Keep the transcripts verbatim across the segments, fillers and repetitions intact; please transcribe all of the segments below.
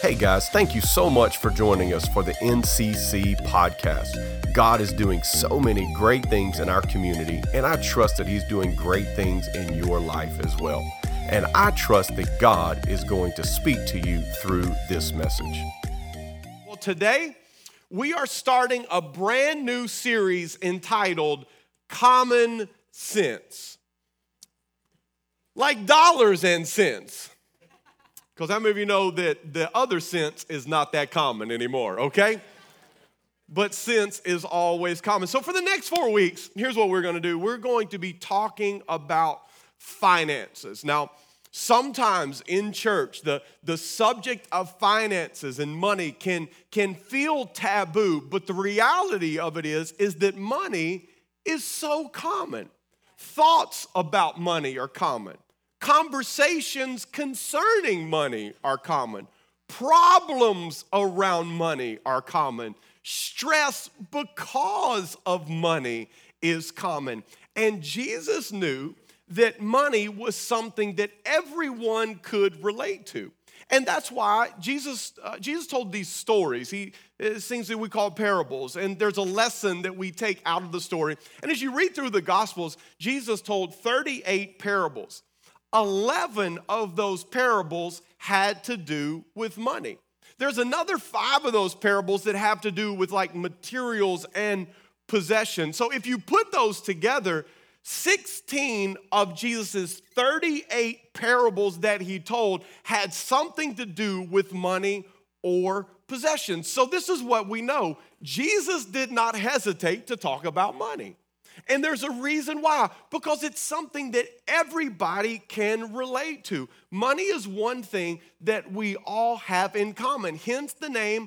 Hey guys, thank you so much for joining us for the N C C podcast. God is doing so many great things in our community, and I trust that He's doing great things in your life as well. And I trust that God is going to speak to you through this message. Well, today we are starting a brand new series entitled Common Sense. Like dollars and cents. Because how many of you know that the other sense is not that common anymore, okay? But sense is always common. So for the next four weeks, here's what we're going to do. We're going to be talking about finances. Now, sometimes in church, the, the subject of finances and money can, can feel taboo, but the reality of it is, is that money is so common. Thoughts about money are common. Conversations concerning money are common. Problems around money are common. Stress because of money is common. And Jesus knew that money was something that everyone could relate to. And that's why Jesus, uh, Jesus told these stories. He it's things that we call parables. And there's a lesson that we take out of the story. And as you read through the Gospels, Jesus told thirty-eight parables. eleven of those parables had to do with money. There's another five of those parables that have to do with like materials and possession. So if you put those together, sixteen of Jesus' thirty-eight parables that he told had something to do with money or possession. So this is what we know. Jesus did not hesitate to talk about money. And there's a reason why, because it's something that everybody can relate to. Money is one thing that we all have in common, hence the name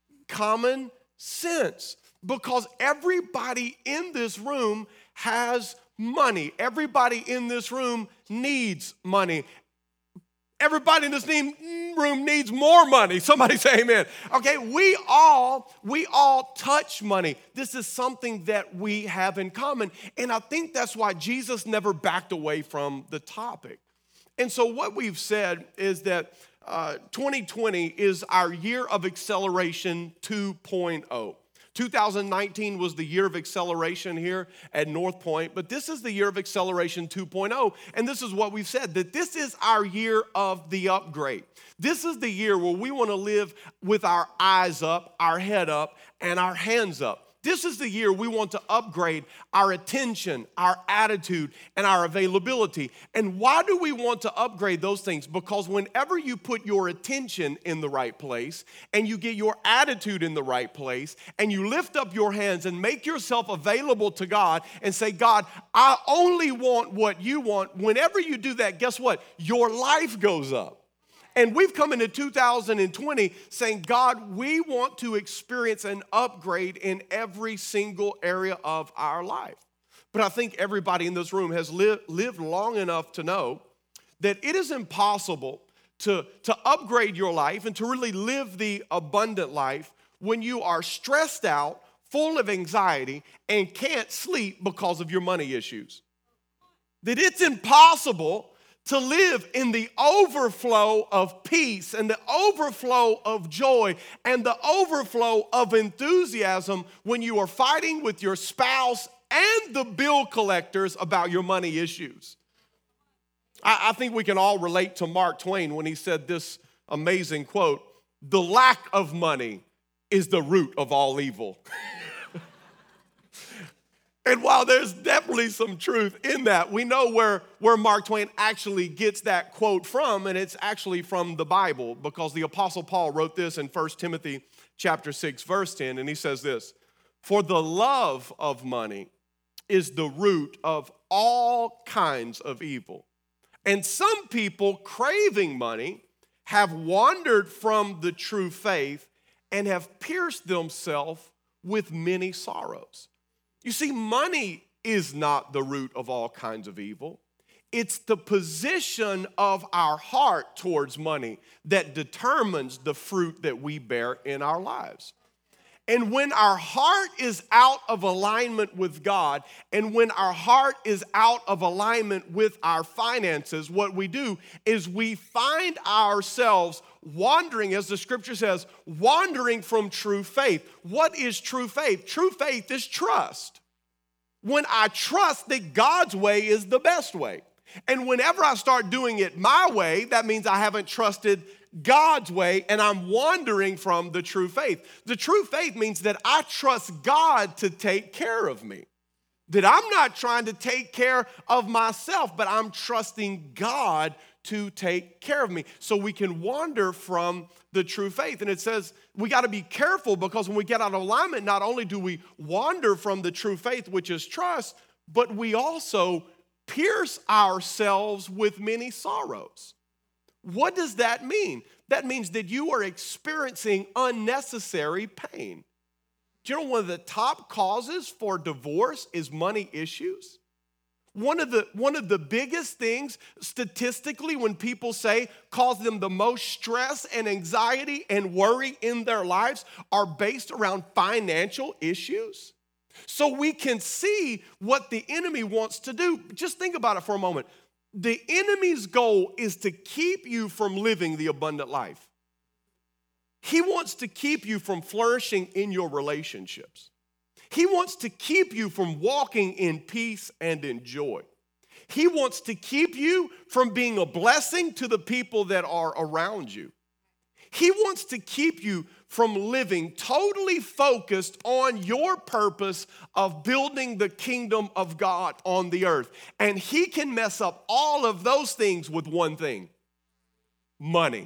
common sense, because everybody in this room has money. Everybody in this room needs money. Everybody in this room needs more money. Somebody say amen. Okay, we all, we all touch money. This is something that we have in common. And I think that's why Jesus never backed away from the topic. And so what we've said is that uh, twenty twenty is our year of acceleration two point oh. two thousand nineteen was the year of acceleration here at North Point, but this is the year of acceleration two point oh, and this is what we've said, that this is our year of the upgrade. This is the year where we want to live with our eyes up, our head up, and our hands up. This is the year we want to upgrade our attention, our attitude, and our availability. And why do we want to upgrade those things? Because whenever you put your attention in the right place and you get your attitude in the right place and you lift up your hands and make yourself available to God and say, God, I only want what you want. Whenever you do that, guess what? Your life goes up. And we've come into two thousand twenty saying, God, we want to experience an upgrade in every single area of our life. But I think everybody in this room has li- lived long enough to know that it is impossible to, to upgrade your life and to really live the abundant life when you are stressed out, full of anxiety, and can't sleep because of your money issues. That it's impossible to live in the overflow of peace and the overflow of joy and the overflow of enthusiasm when you are fighting with your spouse and the bill collectors about your money issues. I, I think we can all relate to Mark Twain when he said this amazing quote, "The lack of money is the root of all evil." And while there's definitely some truth in that, we know where, where Mark Twain actually gets that quote from, and it's actually from the Bible, because the Apostle Paul wrote this in First Timothy chapter six, verse ten, and he says this, "For the love of money is the root of all kinds of evil. And some people craving money have wandered from the true faith and have pierced themselves with many sorrows." You see, money is not the root of all kinds of evil. It's the position of our heart towards money that determines the fruit that we bear in our lives. And when our heart is out of alignment with God, and when our heart is out of alignment with our finances, what we do is we find ourselves wandering, as the scripture says, wandering from true faith. What is true faith? True faith is trust. When I trust that God's way is the best way. And whenever I start doing it my way, that means I haven't trusted God's way, and I'm wandering from the true faith. The true faith means that I trust God to take care of me. That I'm not trying to take care of myself, but I'm trusting God to take care of me. So we can wander from the true faith. And it says we got to be careful, because when we get out of alignment, not only do we wander from the true faith, which is trust, but we also pierce ourselves with many sorrows. What does that mean? That means that you are experiencing unnecessary pain. Do you know one of the top causes for divorce is money issues? One of the, one of the biggest things statistically when people say cause them the most stress and anxiety and worry in their lives are based around financial issues. So we can see what the enemy wants to do. Just think about it for a moment. The enemy's goal is to keep you from living the abundant life. He wants to keep you from flourishing in your relationships. He wants to keep you from walking in peace and in joy. He wants to keep you from being a blessing to the people that are around you. He wants to keep you from living totally focused on your purpose of building the kingdom of God on the earth. And he can mess up all of those things with one thing: money.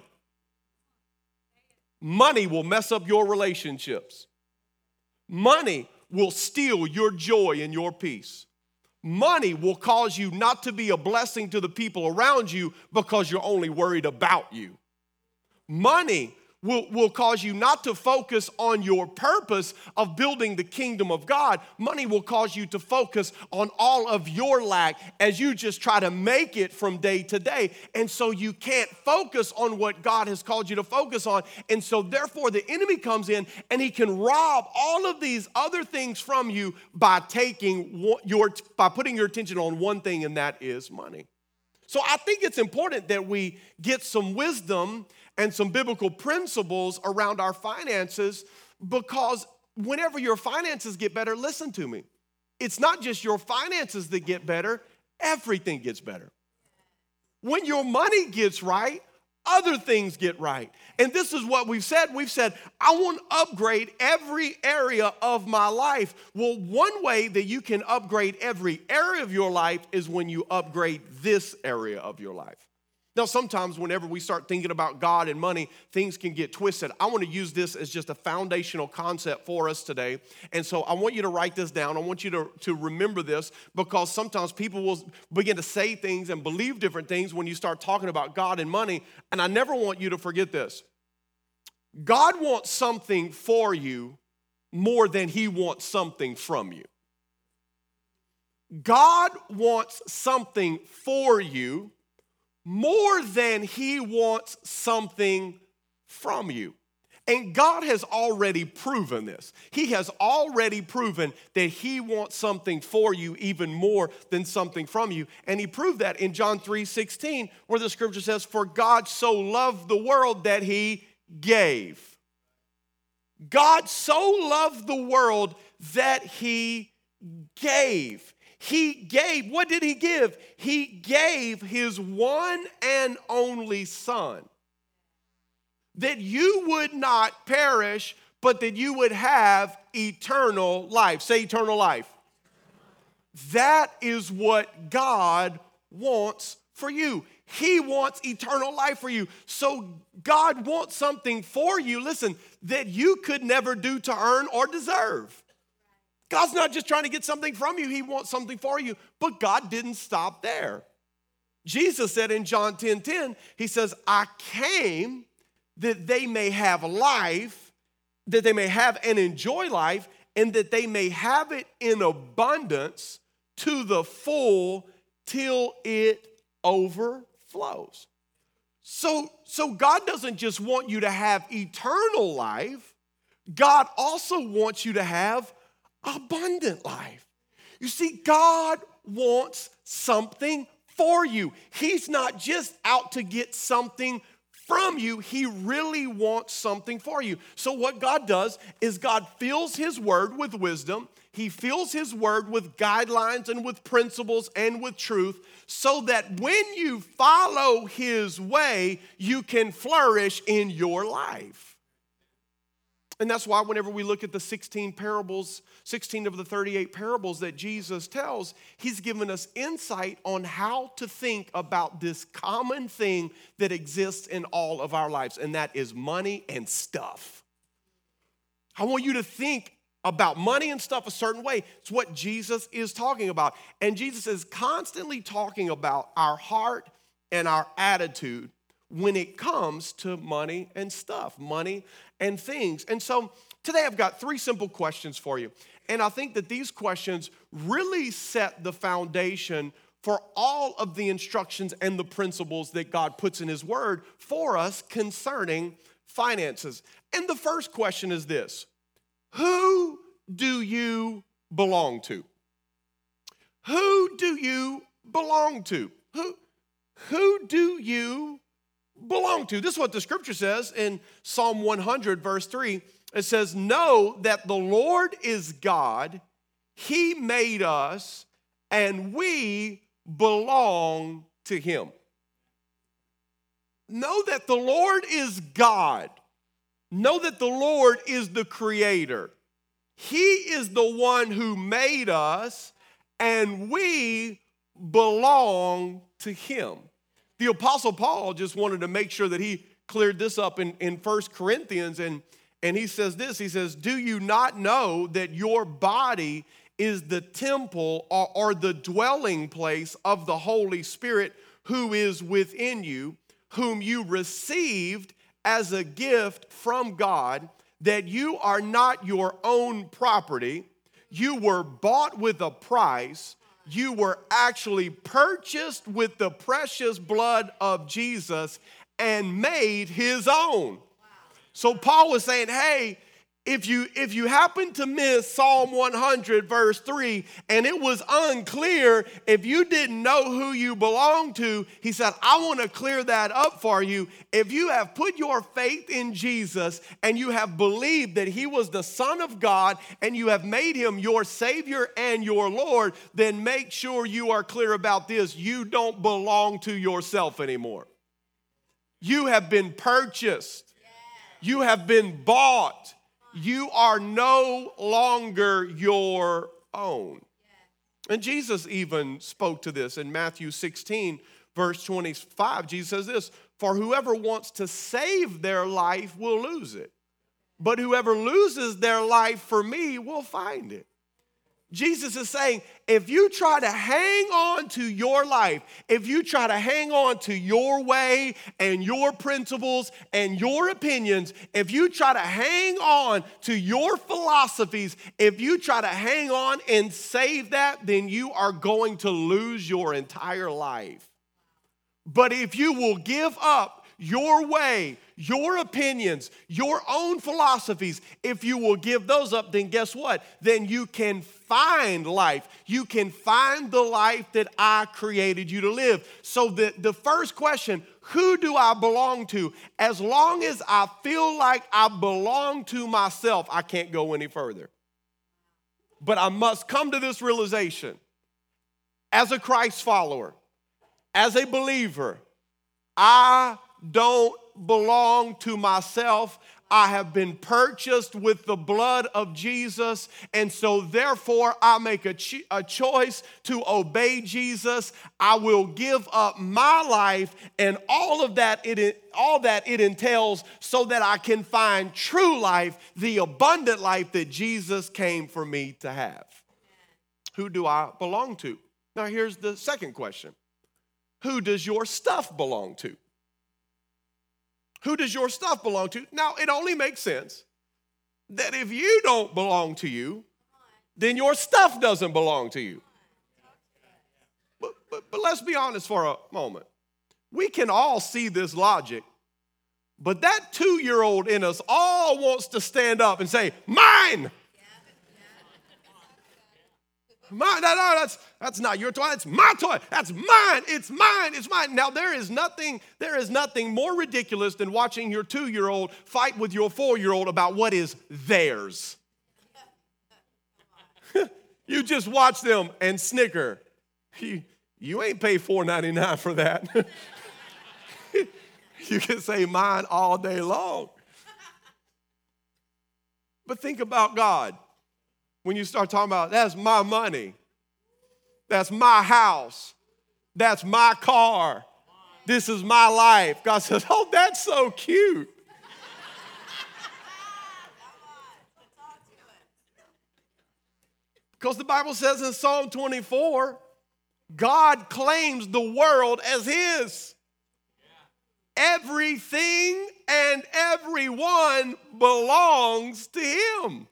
Money will mess up your relationships. Money will steal your joy and your peace. Money will cause you not to be a blessing to the people around you because you're only worried about you. Money will, will cause you not to focus on your purpose of building the kingdom of God. Money will cause you to focus on all of your lack as you just try to make it from day to day. And so you can't focus on what God has called you to focus on. And so therefore the enemy comes in and he can rob all of these other things from you by taking your, by putting your attention on one thing, and that is money. So I think it's important that we get some wisdom and some biblical principles around our finances, because whenever your finances get better, listen to me, it's not just your finances that get better, everything gets better. When your money gets right, other things get right. And this is what we've said. We've said, I want to upgrade every area of my life. Well, one way that you can upgrade every area of your life is when you upgrade this area of your life. Now, sometimes whenever we start thinking about God and money, things can get twisted. I want to use this as just a foundational concept for us today. And so I want you to write this down. I want you to, to remember this, because sometimes people will begin to say things and believe different things when you start talking about God and money. And I never want you to forget this. God wants something for you more than he wants something from you. God wants something for you more than he wants something from you. And God has already proven this. He has already proven that he wants something for you even more than something from you. And he proved that in John three sixteen, where the scripture says, for God so loved the world that he gave. God so loved the world that he gave. He gave, what did he give? He gave his one and only son, that you would not perish, but that you would have eternal life. Say eternal life. That is what God wants for you. He wants eternal life for you. So God wants something for you, listen, that you could never do to earn or deserve. God's not just trying to get something from you. He wants something for you. But God didn't stop there. Jesus said in John ten ten, he says, I came that they may have life, that they may have and enjoy life, and that they may have it in abundance to the full till it overflows. So, so God doesn't just want you to have eternal life. God also wants you to have abundant life. You see, God wants something for you. He's not just out to get something from you. He really wants something for you. So what God does is God fills his word with wisdom. He fills his word with guidelines and with principles and with truth so that when you follow his way, you can flourish in your life. And that's why whenever we look at the sixteen parables, sixteen of the thirty-eight parables that Jesus tells, he's given us insight on how to think about this common thing that exists in all of our lives, and that is money and stuff. I want you to think about money and stuff a certain way. It's what Jesus is talking about. And Jesus is constantly talking about our heart and our attitude when it comes to money and stuff, money and things. And so today I've got three simple questions for you. And I think that these questions really set the foundation for all of the instructions and the principles that God puts in his word for us concerning finances. And the first question is this: who do you belong to? Who do you belong to? Who, who do you belong to? This is what the scripture says in Psalm one hundred, verse three. It says, know that the Lord is God. He made us, and we belong to him. Know that the Lord is God. Know that the Lord is the creator. He is the one who made us, and we belong to him. The Apostle Paul just wanted to make sure that he cleared this up in, in First Corinthians, and, and he says this, he says, do you not know that your body is the temple or, or the dwelling place of the Holy Spirit who is within you, whom you received as a gift from God, that you are not your own property, you were bought with a price, you were actually purchased with the precious blood of Jesus and made his own. Wow. So Paul was saying, hey, if you, if you happen to miss Psalm one hundred verse three and it was unclear, if you didn't know who you belong to, he said, I want to clear that up for you. If you have put your faith in Jesus and you have believed that he was the Son of God and you have made him your Savior and your Lord, then make sure you are clear about this. You don't belong to yourself anymore. You have been purchased. You have been bought. You are no longer your own. And Jesus even spoke to this in Matthew sixteen, verse twenty-five. Jesus says this, for whoever wants to save their life will lose it. But whoever loses their life for me will find it. Jesus is saying, if you try to hang on to your life, if you try to hang on to your way and your principles and your opinions, if you try to hang on to your philosophies, if you try to hang on and save that, then you are going to lose your entire life. But if you will give up your way, your opinions, your own philosophies, if you will give those up, then guess what? Then you can find life. You can find the life that I created you to live. So the, the first question, who do I belong to? As long as I feel like I belong to myself, I can't go any further. But I must come to this realization. As a Christ follower, as a believer, I don't belong to myself. I have been purchased with the blood of Jesus, and so therefore I make a, cho- a choice to obey Jesus. I will give up my life and all of that it all that it entails so that I can find true life, the abundant life that Jesus came for me to have. Who do I belong to? Now here's the second question. Who does your stuff belong to? Who does your stuff belong to? Now, it only makes sense that if you don't belong to you, then your stuff doesn't belong to you. But, but, but let's be honest for a moment. We can all see this logic But that two-year-old in us all wants to stand up and say, mine. Mine, no, no, that's, that's not your toy, that's my toy, that's mine, it's mine, it's mine. Now there is nothing, there is nothing more ridiculous than watching your two-year-old fight with your four-year-old about what is theirs. You just watch them and snicker. You, you ain't pay four ninety-nine for that. You can say mine all day long. But think about God. When you start talking about, that's my money, that's my house, that's my car, this is my life. God says, oh, that's so cute. Because the Bible says in Psalm twenty-four, God claims the world as his. Everything and everyone belongs to him.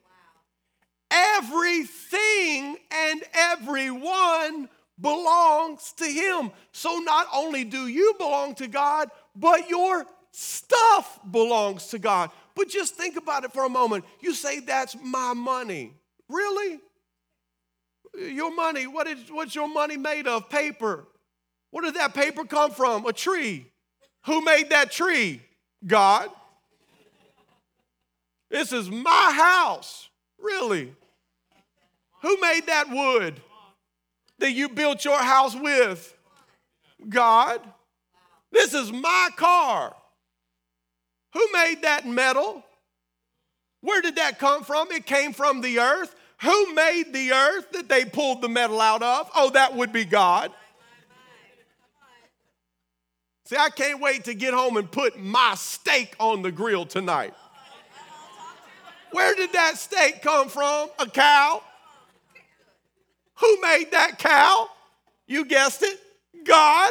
Everything and everyone belongs to him. So not only do you belong to God, but your stuff belongs to God. But just think about it for a moment. You say, that's my money. Really? Your money, what is, what's your money made of? Paper. Where did that paper come from? A tree. Who made that tree? God. This is my house. Really? Who made that wood that you built your house with? God. This is my car. Who made that metal? Where did that come from? It came from the earth. Who made the earth that they pulled the metal out of? Oh, that would be God. See, I can't wait to get home and put my steak on the grill tonight. Where did that steak come from? A cow? Who made that cow? You guessed it, God.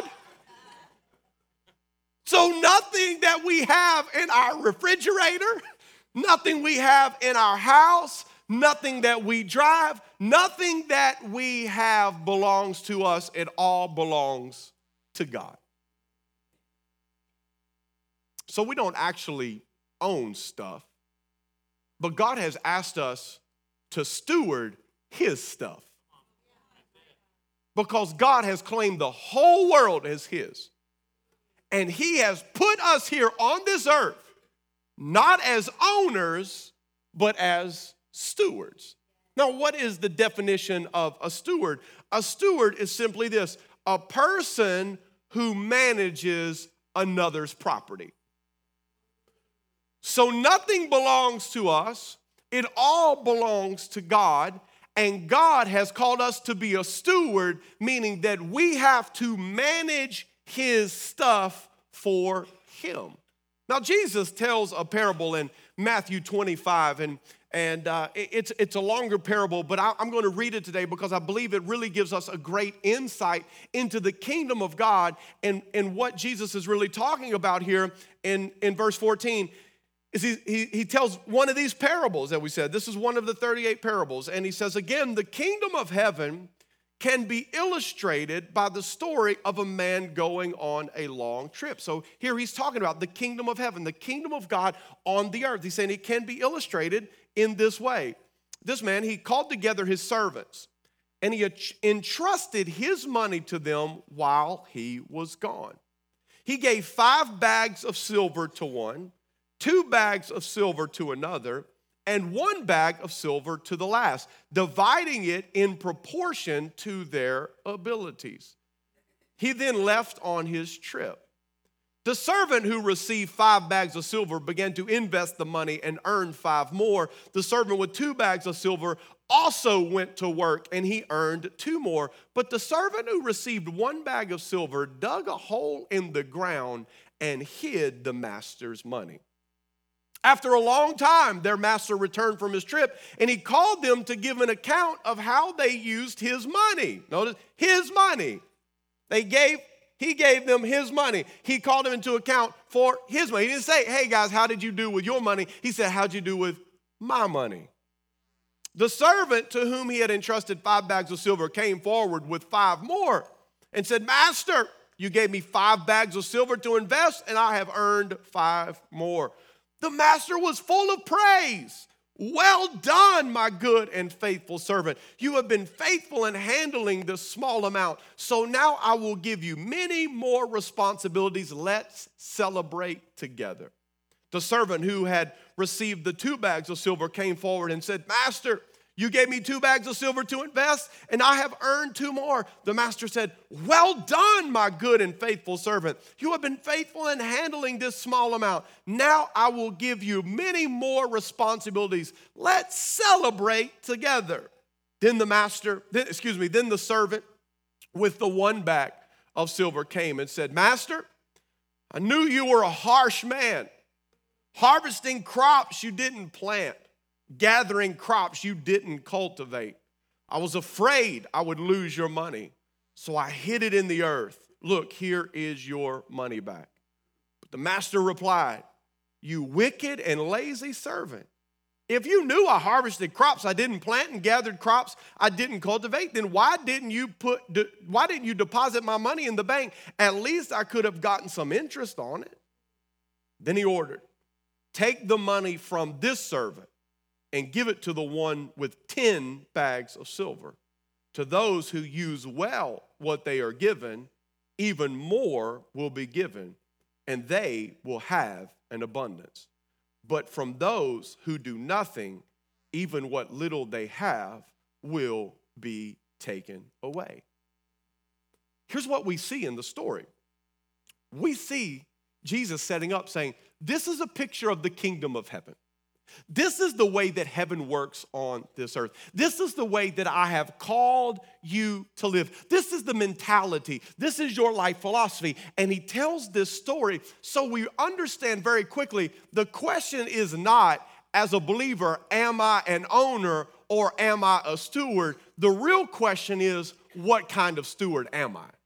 So nothing that we have in our refrigerator, nothing we have in our house, nothing that we drive, nothing that we have belongs to us. It all belongs to God. So we don't actually own stuff, but God has asked us to steward his stuff. Because God has claimed the whole world as his. And he has put us here on this earth, not as owners, but as stewards. Now, what is the definition of a steward? A steward is simply this: a person who manages another's property. So nothing belongs to us. It all belongs to God. And God has called us to be a steward, meaning that we have to manage his stuff for him. Now, Jesus tells a parable in Matthew twenty-five, and, and uh, it's, it's a longer parable, but I, I'm going to read it today because I believe it really gives us a great insight into the kingdom of God and, and what Jesus is really talking about here in, in verse fourteen. Is he, he, he tells one of these parables that we said. This is one of the thirty-eight parables. And he says, again, the kingdom of heaven can be illustrated by the story of a man going on a long trip. So here he's talking about the kingdom of heaven, the kingdom of God on the earth. He's saying it can be illustrated in this way. This man, he called together his servants, and he entrusted his money to them while he was gone. He gave five bags of silver to one, two bags of silver to another, and one bag of silver to the last, dividing it in proportion to their abilities. He then left on his trip. The servant who received five bags of silver began to invest the money and earned five more. The servant with two bags of silver also went to work, and he earned two more. But the servant who received one bag of silver dug a hole in the ground and hid the master's money. After a long time, their master returned from his trip, and he called them to give an account of how they used his money. Notice, his money. They gave, he gave them his money. He called them into account for his money. He didn't say, hey guys, how did you do with your money? He said, how'd you do with my money? The servant to whom he had entrusted five bags of silver came forward with five more and said, Master, You gave me five bags of silver to invest, and I have earned five more." The master was full of praise. "Well done, my good and faithful servant. You have been faithful in handling this small amount. So now I will give you many more responsibilities. Let's celebrate together." The servant who had received the two bags of silver came forward and said, "Master, you gave me two bags of silver to invest, and I have earned two more." The master said, "Well done, my good and faithful servant. You have been faithful in handling this small amount. Now I will give you many more responsibilities. Let's celebrate together." Then the master, then, excuse me, then the servant with the one bag of silver came and said, "Master, I knew you were a harsh man, harvesting crops you didn't plant, gathering crops you didn't cultivate. I was afraid I would lose your money, so I hid it in the earth. Look, here is your money back." But the master replied, "You wicked and lazy servant. If you knew I harvested crops I didn't plant and gathered crops I didn't cultivate, then why didn't you put why didn't you deposit my money in the bank? At least I could have gotten some interest on it." Then he ordered, "Take the money from this servant and give it to the one with ten bags of silver. To those who use well what they are given, even more will be given, and they will have an abundance. But from those who do nothing, even what little they have will be taken away." Here's what we see in the story. We see Jesus setting up saying, this is a picture of the kingdom of heaven. This is the way that heaven works on this earth. This is the way that I have called you to live. This is the mentality. This is your life philosophy. And he tells this story so we understand very quickly the question is not, as a believer, am I an owner or am I a steward? The real question is, what kind of steward am I?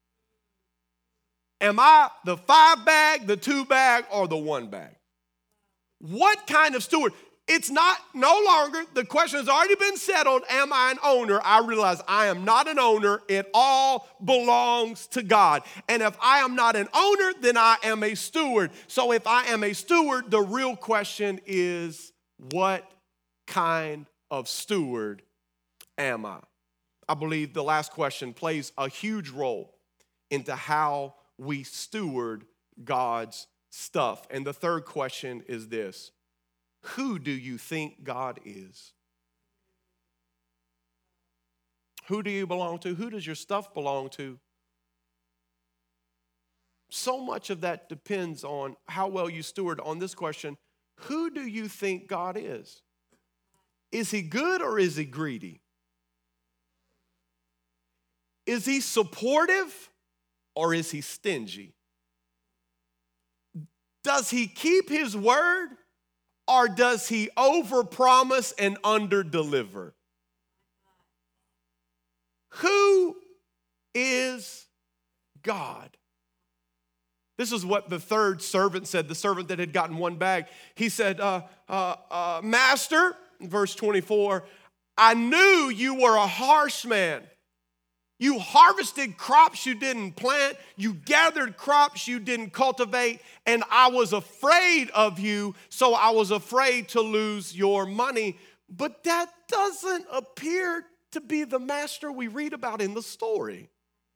Am I the five bag, the two bag, or the one bag? What kind of steward? It's not, no longer, the question has already been settled. Am I an owner? I realize I am not an owner. It all belongs to God. And if I am not an owner, then I am a steward. So if I am a steward, the real question is, what kind of steward am I? I believe the last question plays a huge role into how we steward God's stuff. And the third question is this: who do you think God is? Who do you belong to? Who does your stuff belong to? So much of that depends on how well you steward on this question: who do you think God is? Is he good or is he greedy? Is he supportive or is he stingy? Does he keep his word or does he overpromise and underdeliver? Who is God? This is what the third servant said, the servant that had gotten one bag. He said, uh, uh, uh, "Master," verse twenty-four, "I knew you were a harsh man. You harvested crops you didn't plant. You gathered crops you didn't cultivate. And I was afraid of you, so I was afraid to lose your money." But that doesn't appear to be the master we read about in the story.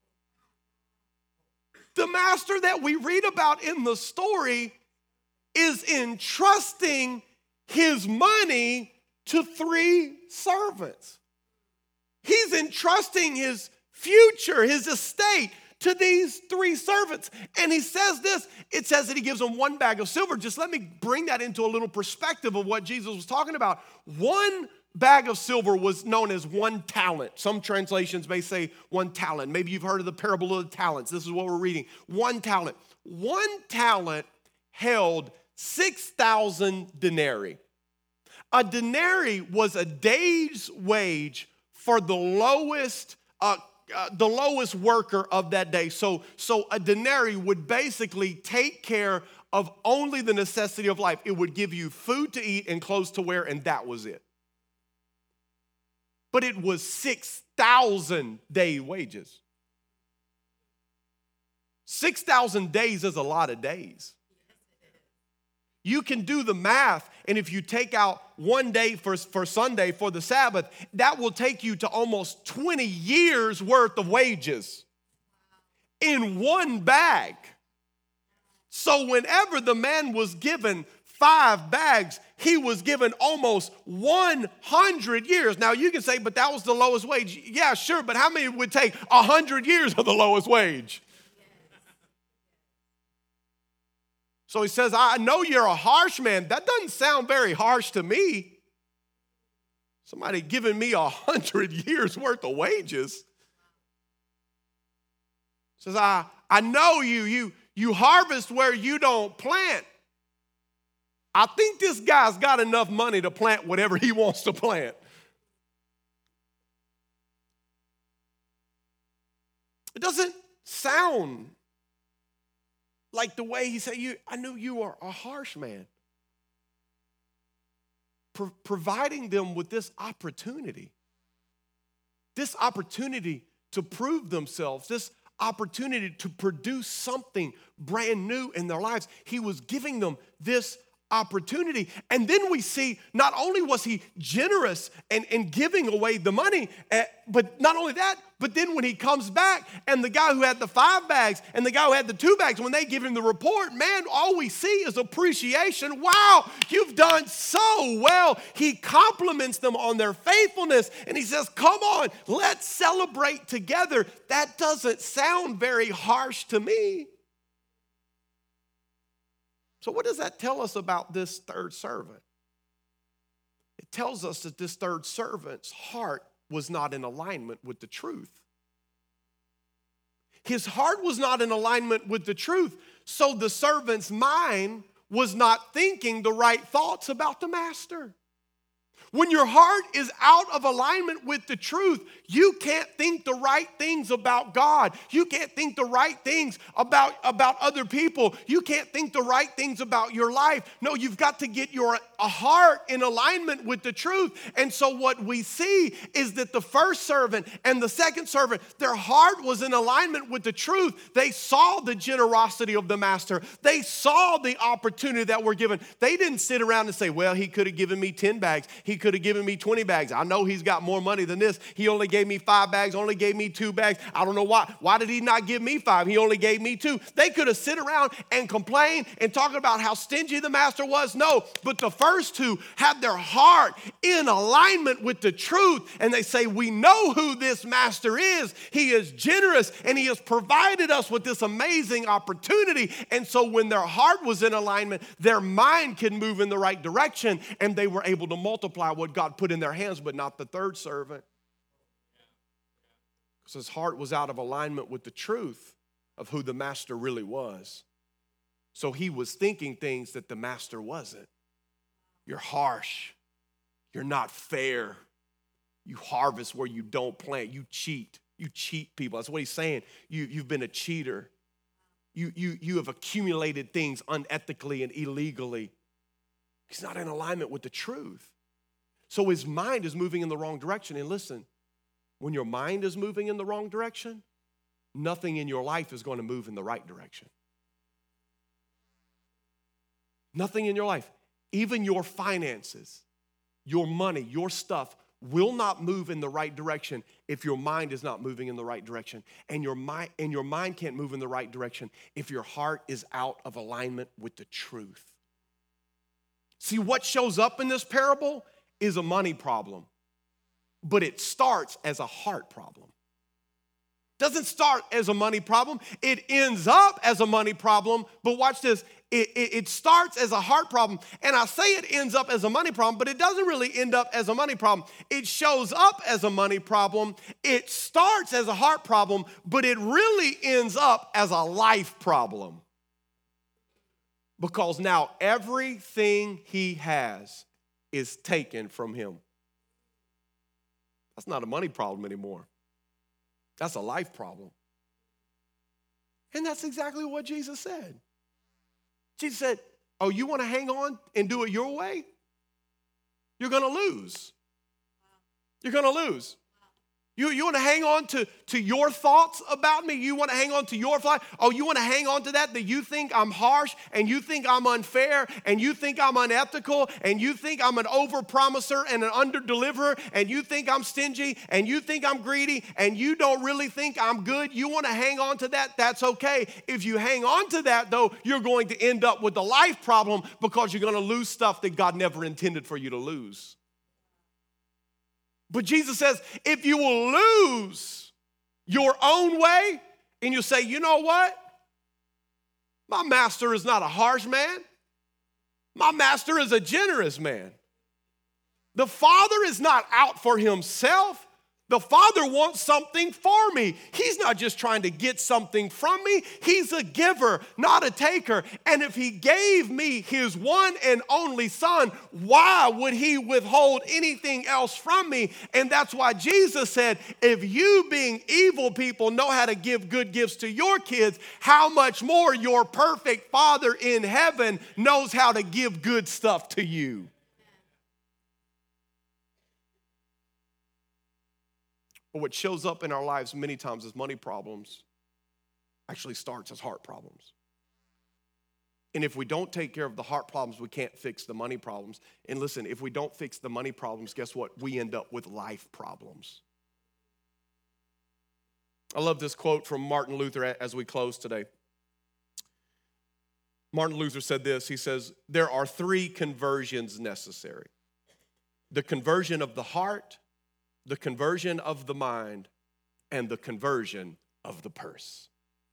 The master that we read about in the story is entrusting his money to three servants. He's entrusting his future, his estate, to these three servants. And he says this, it says that he gives them one bag of silver. Just let me bring that into a little perspective of what Jesus was talking about. One bag of silver was known as one talent. Some translations may say one talent. Maybe you've heard of the parable of the talents. This is what we're reading. One talent. One talent held six thousand denarii. A denarii was a day's wage for the lowest uh, Uh, the lowest worker of that day. So, so a denarii would basically take care of only the necessity of life. It would give you food to eat and clothes to wear, and that was it. But it was six thousand day wages. six thousand days is a lot of days. You can do the math, and if you take out one day for, for Sunday for the Sabbath, that will take you to almost twenty years worth of wages in one bag. So whenever the man was given five bags, he was given almost one hundred years. Now you can say, but that was the lowest wage. Yeah, sure, but how many would take one hundred years of the lowest wage? So he says, I know you're a harsh man. That doesn't sound very harsh to me. Somebody giving me a hundred years worth of wages. Says, I, I know you, you, you harvest where you don't plant. I think this guy's got enough money to plant whatever he wants to plant. It doesn't sound like the way he said, you, I knew you are a harsh man. Pro- providing them with this opportunity, this opportunity to prove themselves, this opportunity to produce something brand new in their lives. He was giving them this opportunity. And then we see not only was he generous and, and giving away the money, uh, but not only that, but then when he comes back and the guy who had the five bags and the guy who had the two bags, when they give him the report, man, all we see is appreciation. Wow, you've done so well. He compliments them on their faithfulness and he says, come on, let's celebrate together. That doesn't sound very harsh to me. So what does that tell us about this third servant? It tells us that this third servant's heart was not in alignment with the truth. His heart was not in alignment with the truth, so the servant's mind was not thinking the right thoughts about the master. When your heart is out of alignment with the truth, you can't think the right things about God. You can't think the right things about, about other people. You can't think the right things about your life. No, you've got to get your a heart in alignment with the truth. And so what we see is that the first servant and the second servant, their heart was in alignment with the truth. They saw the generosity of the master. They saw the opportunity that we're given. They didn't sit around and say, well, he could have given me ten bags. He could have given me twenty bags. I know he's got more money than this. He only gave me five bags, only gave me two bags. I don't know why. Why did he not give me five? He only gave me two. They could have sit around and complain and talk about how stingy the master was. No, but the first two had their heart in alignment with the truth. And they say, we know who this master is. He is generous and he has provided us with this amazing opportunity. And so when their heart was in alignment, their mind could move in the right direction and they were able to multiply what God put in their hands, but not the third servant. Because his heart was out of alignment with the truth of who the master really was. So he was thinking things that the master wasn't. You're harsh. You're not fair. You harvest where you don't plant. You cheat. You cheat people. That's what he's saying. You, you've been a cheater. You, you, you have accumulated things unethically and illegally. He's not in alignment with the truth. So his mind is moving in the wrong direction. And listen, when your mind is moving in the wrong direction, nothing in your life is going to move in the right direction. Nothing in your life. Even your finances, your money, your stuff will not move in the right direction if your mind is not moving in the right direction. And your mind, and your mind can't move in the right direction if your heart is out of alignment with the truth. See, what shows up in this parable is a money problem, but it starts as a heart problem. Doesn't start as a money problem. It ends up as a money problem, but watch this. It, it, it starts as a heart problem, and I say it ends up as a money problem, but it doesn't really end up as a money problem. It shows up as a money problem. It starts as a heart problem, but it really ends up as a life problem. Because now everything he has is taken from him. That's not a money problem anymore. That's a life problem. And that's exactly what Jesus said. Jesus said, oh, you want to hang on and do it your way? You're going to lose. You're going to lose. You, you want to hang on to, to your thoughts about me? You want to hang on to your flight? Oh, you want to hang on to that, that you think I'm harsh and you think I'm unfair and you think I'm unethical and you think I'm an over-promiser and an under-deliverer and you think I'm stingy and you think I'm greedy and you don't really think I'm good? You want to hang on to that? That's okay. If you hang on to that, though, you're going to end up with a life problem because you're going to lose stuff that God never intended for you to lose. But Jesus says, if you will lose your own way and you'll say, you know what? My master is not a harsh man. My master is a generous man. The Father is not out for himself. The Father wants something for me. He's not just trying to get something from me. He's a giver, not a taker. And if he gave me his one and only Son, why would he withhold anything else from me? And that's why Jesus said, if you being evil people know how to give good gifts to your kids, how much more your perfect Father in heaven knows how to give good stuff to you. But what shows up in our lives many times as money problems actually starts as heart problems. And if we don't take care of the heart problems, we can't fix the money problems. And listen, if we don't fix the money problems, guess what? We end up with life problems. I love this quote from Martin Luther as we close today. Martin Luther said this. He says, there are three conversions necessary. The conversion of the heart, the conversion of the mind, and the conversion of the purse.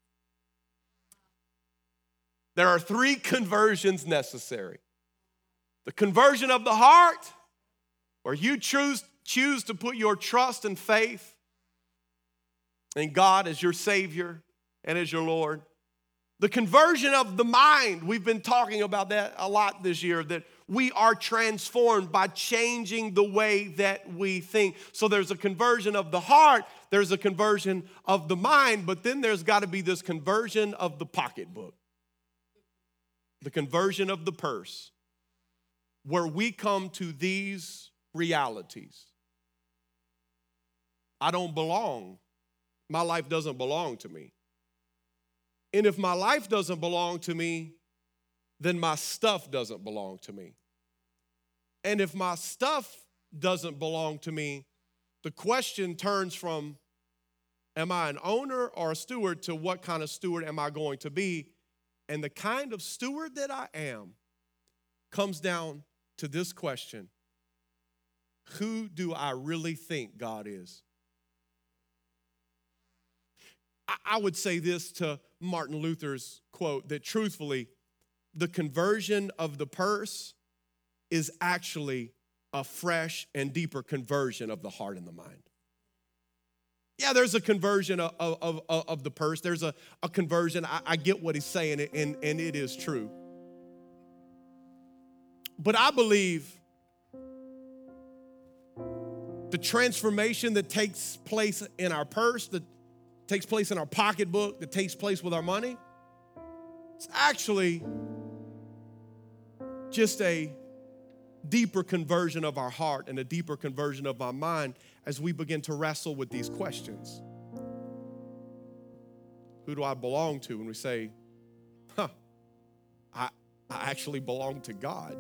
There are three conversions necessary. The conversion of the heart, where you choose, choose to put your trust and faith in God as your Savior and as your Lord. The conversion of the mind, we've been talking about that a lot this year, that we are transformed by changing the way that we think. So there's a conversion of the heart, there's a conversion of the mind, but then there's got to be this conversion of the pocketbook, the conversion of the purse, where we come to these realities. I don't belong. My life doesn't belong to me. And if my life doesn't belong to me, then my stuff doesn't belong to me. And if my stuff doesn't belong to me, the question turns from, am I an owner or a steward, to what kind of steward am I going to be? And the kind of steward that I am comes down to this question: who do I really think God is? I would say this to Martin Luther's quote, that truthfully, the conversion of the purse is actually a fresh and deeper conversion of the heart and the mind. Yeah, there's a conversion of, of, of, of the purse. There's a, a conversion. I, I get what he's saying, and, and it is true. But I believe the transformation that takes place in our purse, that takes place in our pocketbook, that takes place with our money, it's actually just a deeper conversion of our heart and a deeper conversion of our mind as we begin to wrestle with these questions. Who do I belong to? And we say, huh, I, I actually belong to God.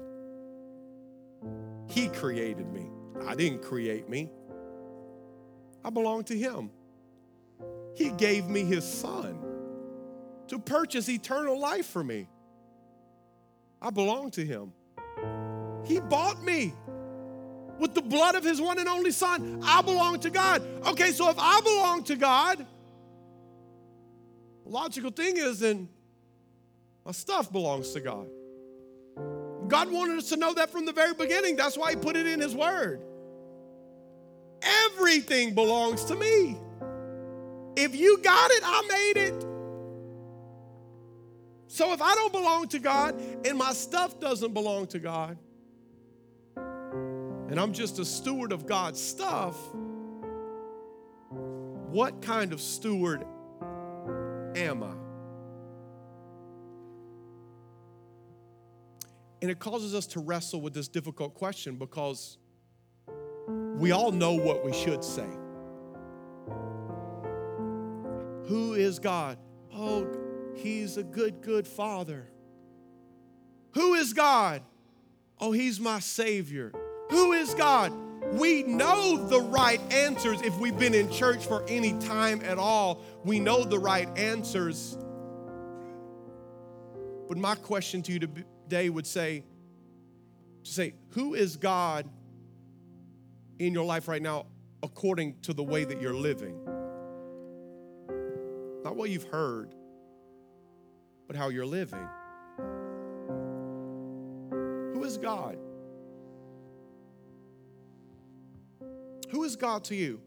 He created me. I didn't create me. I belong to him. He gave me his Son to purchase eternal life for me. I belong to him. He bought me with the blood of his one and only Son. I belong to God. Okay, so if I belong to God, the logical thing is then my stuff belongs to God. God wanted us to know that from the very beginning. That's why he put it in his word. Everything belongs to me. If you got it, I made it. So if I don't belong to God and my stuff doesn't belong to God, and I'm just a steward of God's stuff, what kind of steward am I? And it causes us to wrestle with this difficult question, because we all know what we should say. Who is God? Oh, he's a good, good Father. Who is God? Oh, he's my Savior. Who is God? We know the right answers if we've been in church for any time at all. We know the right answers. But my question to you today would say, say, who is God in your life right now according to the way that you're living? Not what you've heard, but how you're living. Who is God? Who is God to you?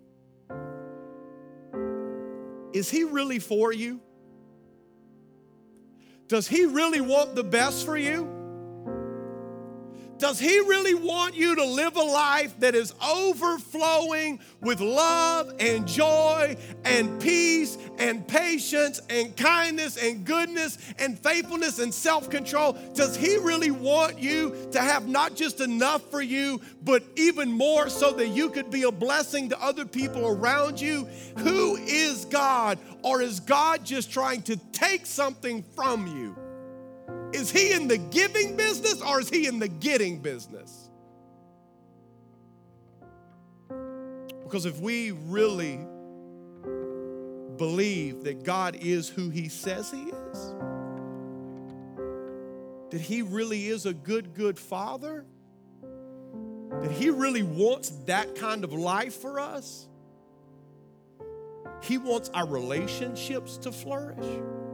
Is he really for you? Does he really want the best for you? Does he really want you to live a life that is overflowing with love and joy and peace and patience and kindness and goodness and faithfulness and self-control? Does he really want you to have not just enough for you, but even more so that you could be a blessing to other people around you? Who is God? Or is God just trying to take something from you? Is he in the giving business or is he in the getting business? Because if we really believe that God is who he says he is, that he really is a good, good Father, that he really wants that kind of life for us, he wants our relationships to flourish.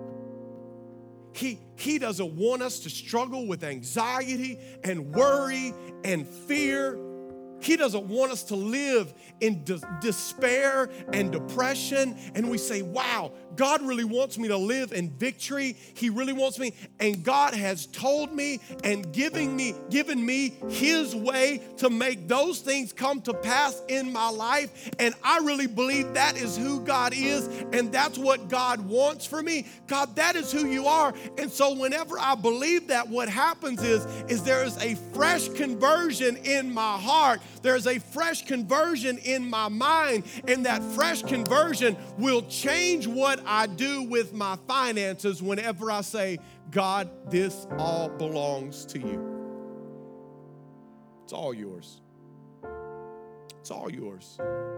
He, he doesn't want us to struggle with anxiety and worry and fear. He doesn't want us to live in de- despair and depression. And we say, wow, God really wants me to live in victory. He really wants me. And God has told me and giving me, given me his way to make those things come to pass in my life. And I really believe that is who God is. And that's what God wants for me. God, that is who you are. And so whenever I believe that, what happens is, is there is a fresh conversion in my heart. There's a fresh conversion in my mind, and that fresh conversion will change what I do with my finances whenever I say, God, this all belongs to you. It's all yours. It's all yours.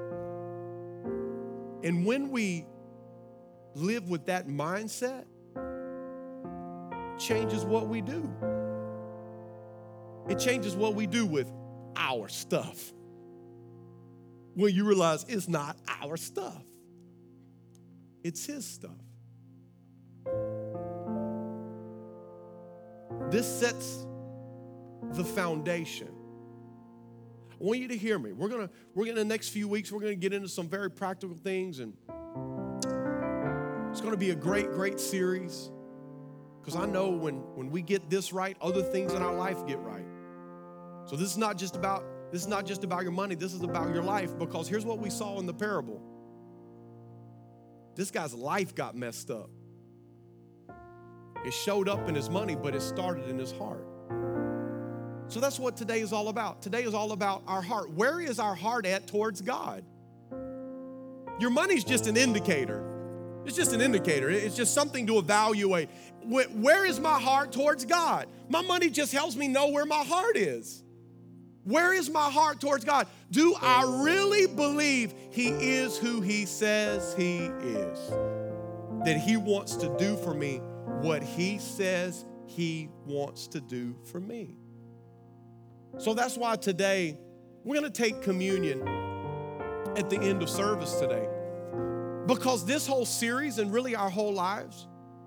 And when we live with that mindset, it changes what we do. It changes what we do with our stuff. When you realize it's not our stuff, it's his stuff. This sets the foundation. I want you to hear me. We're gonna, we're gonna, in the next few weeks, we're gonna get into some very practical things, and it's gonna be a great, great series. Because I know when, when we get this right, other things in our life get right. So this is not just about this is not just about your money. This is about your life, because here's what we saw in the parable. This guy's life got messed up. It showed up in his money, but it started in his heart. So that's what today is all about. Today is all about our heart. Where is our heart at towards God? Your money's just an indicator. It's just an indicator. It's just something to evaluate. Where is my heart towards God? My money just helps me know where my heart is. Where is my heart towards God? Do I really believe he is who he says he is? That he wants to do for me what he says he wants to do for me. So that's why today we're going to take communion at the end of service today. Because this whole series and really our whole lives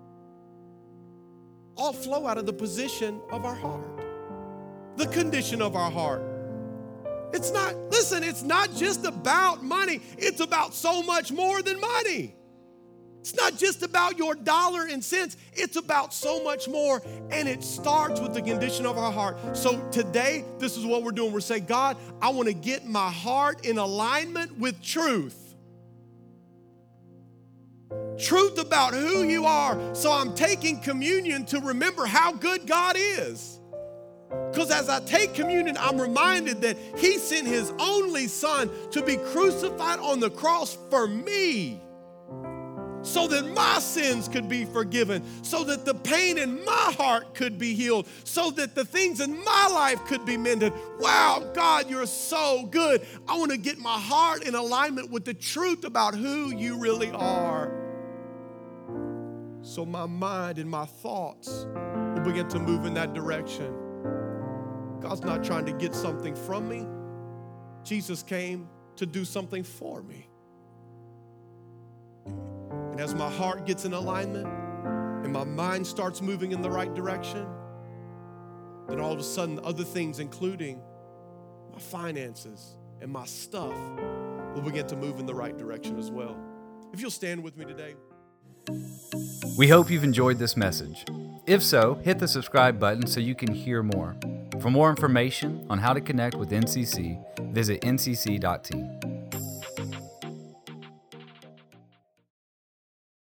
all flow out of the position of our heart. The condition of our heart. It's not, listen, it's not just about money. It's about so much more than money. It's not just about your dollar and cents. It's about so much more, and it starts with the condition of our heart. So today, this is what we're doing. We're saying, God, I want to get my heart in alignment with truth. Truth about who you are. So I'm taking communion to remember how good God is. Because as I take communion, I'm reminded that he sent his only son to be crucified on the cross for me. so that my sins could be forgiven, so that the pain in my heart could be healed, so that the things in my life could be mended. Wow, God, you're so good. I want to get my heart in alignment with the truth about who you really are. So my mind and my thoughts will begin to move in that direction. God's not trying to get something from me. Jesus came to do something for me. And as my heart gets in alignment and my mind starts moving in the right direction, then all of a sudden other things, including my finances and my stuff, will begin to move in the right direction as well. If you'll stand with me today. We hope you've enjoyed this message. If so, hit the subscribe button so you can hear more. For more information on how to connect with N C C, visit N C C dot team.